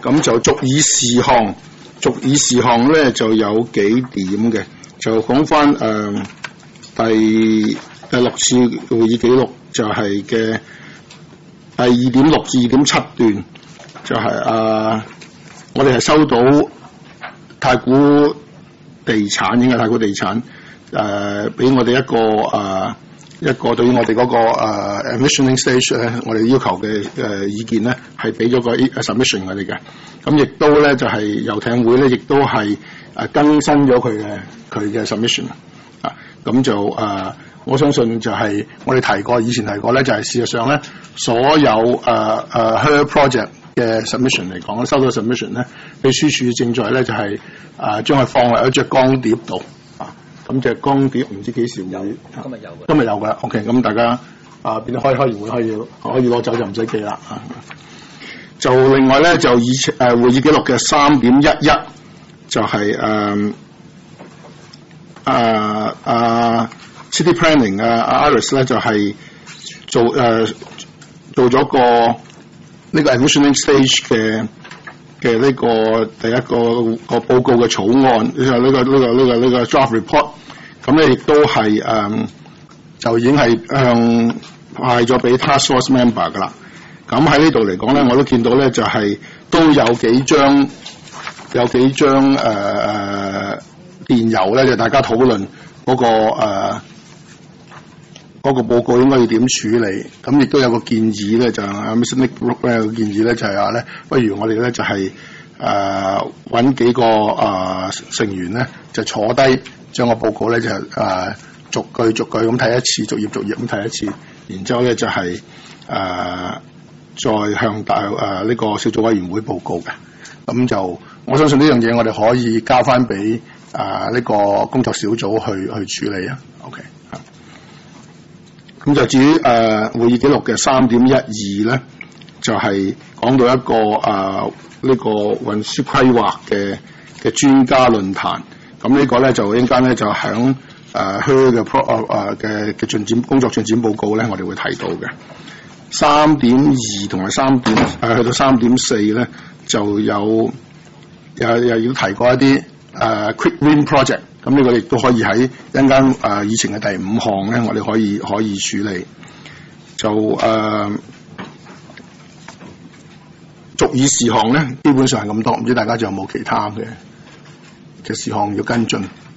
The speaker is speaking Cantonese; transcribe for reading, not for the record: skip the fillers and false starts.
咁就逐議事項咧就有幾點嘅，就講翻第6次會議記錄就係嘅第2.6至2.7段，就係我哋係收到太古地產應該係太古地產俾我哋一個對於我哋嗰個emissioning stage 咧，我哋要求嘅意見咧，係俾咗個 submission 我哋嘅。咁亦都咧就係遊艇會咧，亦都係更新咗佢嘅 submission 啊。咁就我相信就係我哋以前提過咧，就係事實上咧，所有Her project 嘅 submission 嚟講，收到 submission 咧，秘書處正在咧就係將佢放喺一隻光碟度。咁隻光碟唔知幾時會有，今日有㗎。OK， 咁大家變咗開完會可以攞走就唔使記啦。就另外咧就會議記錄嘅 3.11 就係City Planning Iris 咧就係做咗個呢個 emissioning stage 嘅呢個第一個報告嘅草案，呢個 draft report， 咁咧亦都係就已經係派咗俾 task force member 噶啦。咁喺呢度嚟講咧，我都見到咧就係都有幾張電郵咧，就大家討論嗰個報告應該要點處理。咁亦都有個建議咧，就Mr. Nick Brook 咧個建議咧就係話咧，不如我哋咧就係揾幾個成員咧就坐低將個報告咧就逐句咁睇一次，逐頁咁睇一次，然之後咧就係再向呢個小組委員會報告嘅。咁就我相信呢樣嘢我哋可以交翻俾呢個工作小組去處理啊。OK。咁就至於會議記錄嘅 3.12 咧，就係講到一個呢個運輸規劃嘅專家論壇。咁呢個咧就應間咧就響Her 嘅工作進展報告咧，我哋會提到嘅。3.2 同埋去到 3.4 咧，就又要提過一啲Quick Win Project。咁呢個亦都可以喺一陣間議程嘅第5項咧，我哋可以處理。就逐議事項咧，基本上係咁多，唔知大家仲有冇其他嘅事項要跟進？